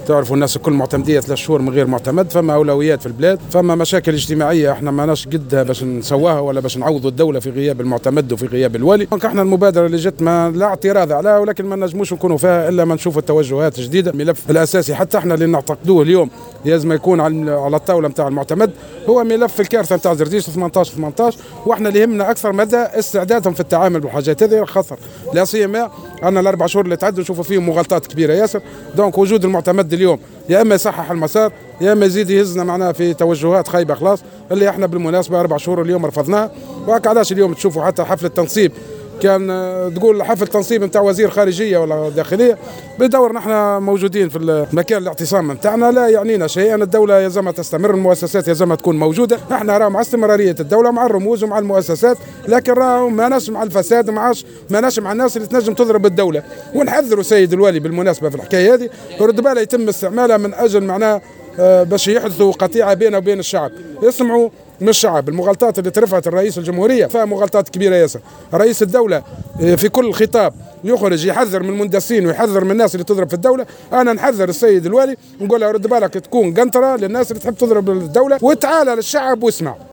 تعرفوا الناس الكل معتمديه 3 شهور من غير معتمد، فما اولويات في البلاد، فما مشاكل اجتماعيه احنا ماناش قدها باش نسواها ولا باش نعوضوا الدوله في غياب المعتمد وفي غياب الوالي. دونك احنا المبادره اللي جت ما لا اعتراض عليها، ولكن ما نجموش نكونوا فيها الا ما نشوفوا التوجهات جديده. الملف الاساسي حتى احنا اللي نعتقدوه اليوم لازم يكون على الطاوله نتاع المعتمد هو ملف الكارثه نتاع زرزيش 18 واحنا اللي يهمنا اكثر مدى استعدادهم في التعامل بالحاجات هذه، خاطر لا سيما ان ال4 شهور اللي تعدوا نشوفوا فيهم مغالطات كبيره ياسر. دونك وجود المعتمد اليوم يا اما يصحح المسار يا اما يزيد يهزنا معناها في توجهات خايبه خلاص، اللي احنا بالمناسبه 4 شهور اليوم رفضناها. وهكا علاش اليوم تشوفوا حتى حفله تنصيب كان تقول حفل تنصيب نتاع وزير خارجيه ولا داخليه بدور نحن موجودين في مكان الاعتصام نتاعنا، لا يعنينا شيء. أن الدوله يلزمها تستمر، المؤسسات يلزمها تكون موجوده، احنا راهو مع استمراريه الدوله مع الرموز ومع المؤسسات، لكن راهو ماناش مع الفساد وماناش مع الناس اللي تنجم تضرب الدوله. ونحذروا سيد الوالي بالمناسبه في الحكايه هذه، ورد بالها يتم استعمالها من اجل معناها باش يحدثوا قطيعه بينه وبين الشعب. يسمعوا من الشعب المغالطات اللي ترفعت الرئيس الجمهوريه، فيها مغالطات كبيره ياسر. رئيس الدوله في كل خطاب يخرج يحذر من المندسين ويحذر من الناس اللي تضرب في الدوله. انا نحذر السيد الوالي نقول له رد بالك تكون قنطره للناس اللي تحب تضرب الدوله، وتعالى للشعب واسمع.